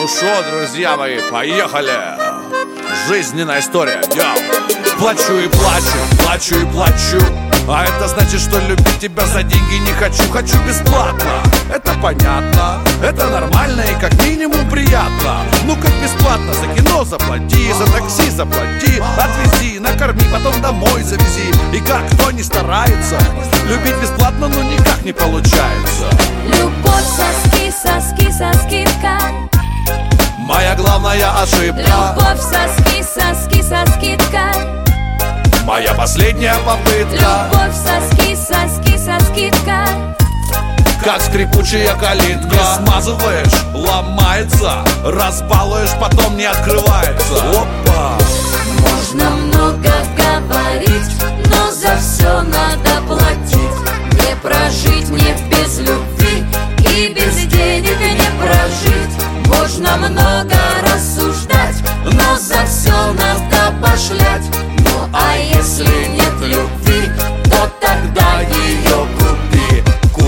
Ну шо, друзья мои, поехали! Жизненная история, йоу. Плачу и плачу, плачу и плачу. А это значит, что любить тебя за деньги не хочу. Хочу бесплатно, это понятно. Это нормально и как минимум приятно. Ну как бесплатно, за кино заплати, за такси заплати, отвези, накорми, потом домой завези. И как кто не старается, любить бесплатно, ну никак не получается. Любовь со скидкой. Моя главная ошибка. Любовь со скидкой. Моя последняя попытка. Любовь со скидкой. Как скрипучая калитка. Не смазываешь, ломается. Разбалуешь, потом не открывается. Опа! Можно много говорить, но за все надо платить. Не прожить мне без любви и без денег не прожить. Можно много рассуждать, но за все надо пошлять. Ну а если нет любви, то тогда ее купи.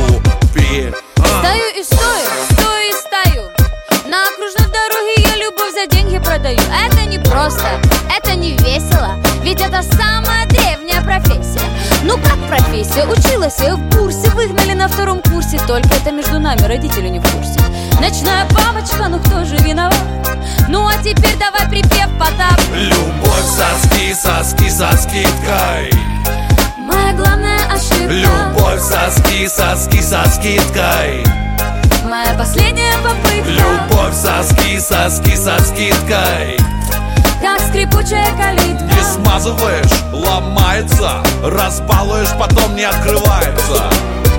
Стою и стою, стою и стою. На окружной дороге я любовь за деньги продаю. Это не просто, это не весело. Ведь это самая древняя профессия. Ну как профессия? Училась я в курсе. Выгнали на втором курсе. Только это между нами, родители не в курсе. Ночная бабочка, ну кто же виноват? Ну а теперь давай припев Потап. Любовь со скидкой. Моя главная ошибка. Любовь со скидкой. Моя последняя попытка. Любовь со скидкой. Как скрипучая калитка. Не смазываешь, ломается. Разбалуешь, потом не открывается.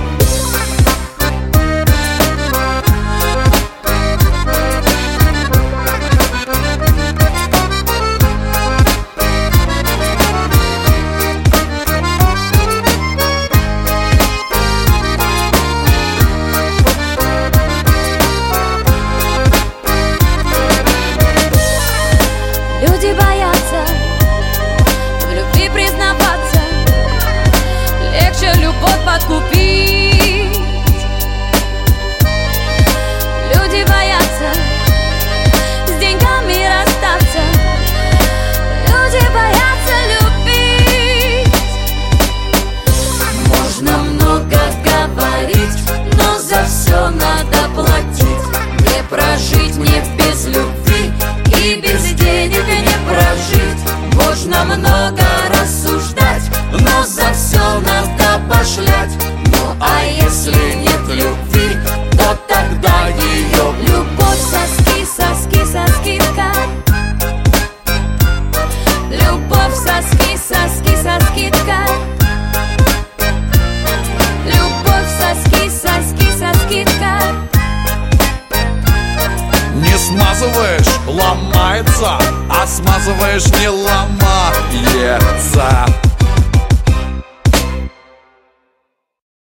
Люди боятся в любви признаваться. Легче любовь подкупить. Люди боятся с деньгами расстаться. Люди боятся любить. Можно много говорить, но за все надо платить. Не прожить мне без любви и без денег не прожить. Можно много рассуждать, но за все надо пошлять. Ну а если нет любви, то тогда ее любовь со скидкой. Любовь со скидкой. Любовь со скидкой. Не смазываешь, ломается. А смазываешь, не ломается.